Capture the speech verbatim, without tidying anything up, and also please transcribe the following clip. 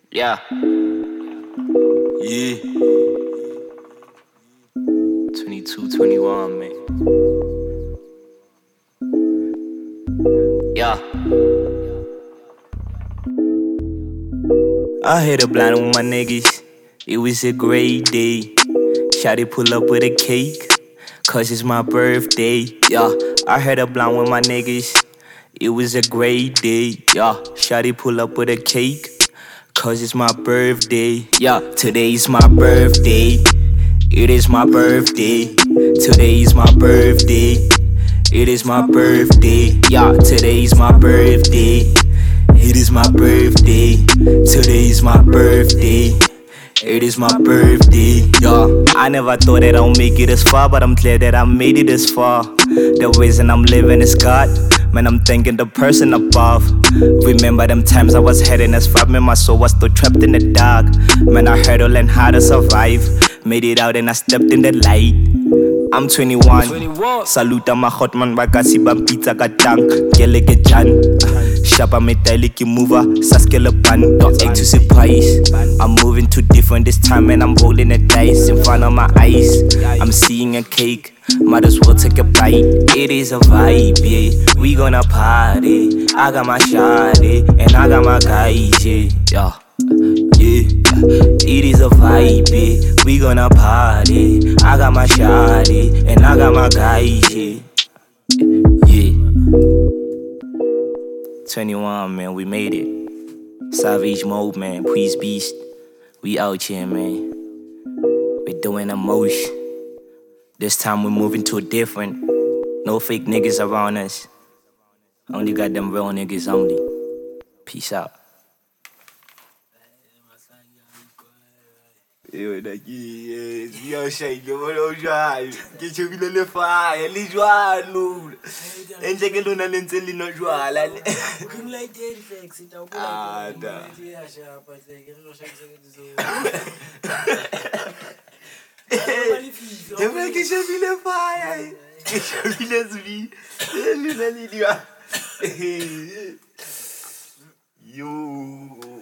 Yeah. Yeah. twenty-two, twenty-one, man. Yeah. I hit a blind with my niggas. It was a great day. Shawty pull up with a cake, cause it's my birthday. Yeah. I heard a blind with my niggas. It was a great day. Yeah. Shawty pull up with a cake, cause it's my birthday. Yeah. Today's my birthday. It is my birthday. Today is my birthday. It is my birthday. Yeah, today is my birthday. It is my birthday. Today is my birthday. It is my birthday. Yeah, I never thought that I'll make it this far, but I'm glad that I made it this far. The reason I'm living is God. Man, I'm thanking the person above. Remember them times I was heading as far, man, my soul was still trapped in the dark. Man, I had to learn how to survive. Made it out and I stepped in the light. I'm twenty-one. twenty-one. Saluta ma hot man bagasi bam pizza ka tank. Kele ke jan. Shapa metallic mover. Saskele pan. Don't act too surprised. I'm moving too different this time and I'm rolling the dice in front of my eyes. I'm seeing a cake. Might as well take a bite. It is a vibe, yeah. We gonna party. I got my shawty and I got my guys, yeah. Yeah. Yeah, it is a vibe, yeah. We gonna party. I got my shawty and I got my guys, yeah. Yeah. twenty-one, man, we made it. Savage mode, man, please beast. We out here, man. We're doing the most. This time we're moving to a different. No fake niggas around us. Only got them real niggas only. Peace out. Eu daqui, eu sei que eu vou jogar. Que eu vi ele faz, ele joga no. Ele que não nem ele não joga lá. Ah, tá. Eu falei que eu vi ele faz, que eu vi ele vi. Ele não ele joga. You.